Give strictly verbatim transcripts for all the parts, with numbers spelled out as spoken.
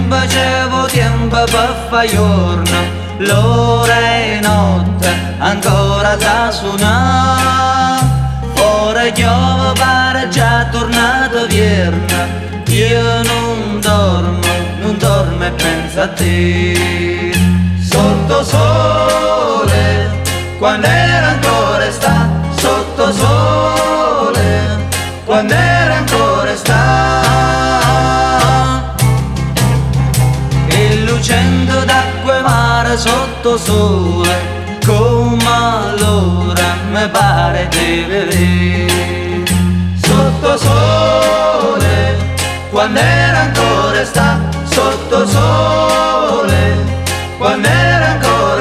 tempo, c'avevo tempo per fare giorno, l'ora è notte, ancora da suonare. Ora chiove pare già tornato vierno, io non dormo, non dormo e penso a te. Sotto sole, quando era ancora estate, sotto sole, quando era ancora estate. E lucendo d'acqua e mare sotto sole, come allora mi pare di vedere. Sotto sole, quando era ancora estate, sotto sole, quando era ancora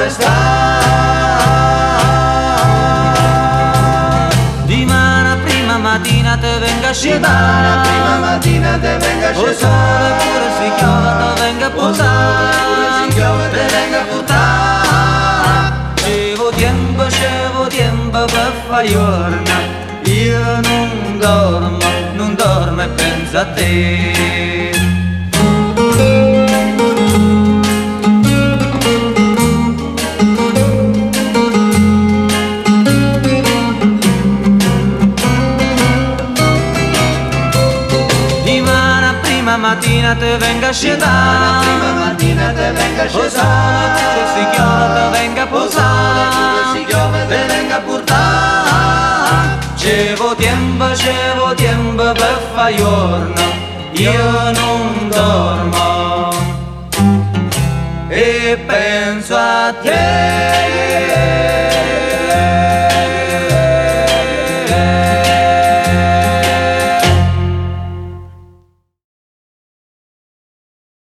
estate. Di mano prima mattina te venga a scegliere, prima mattina te venga a o sole pure si chiama te venga a portare, te venga a portare. C'avevo tempo, c'avevo tempo per fare giorno, io non dormo, non dormo e penso a te. Mattina te venga a scegliere, prima mattina te venga a o sole pure si chiama te venga a posare, te venga a portare. C'avevo tempo, c'avevo tempo per fare giorno, io non dormo e penso a te.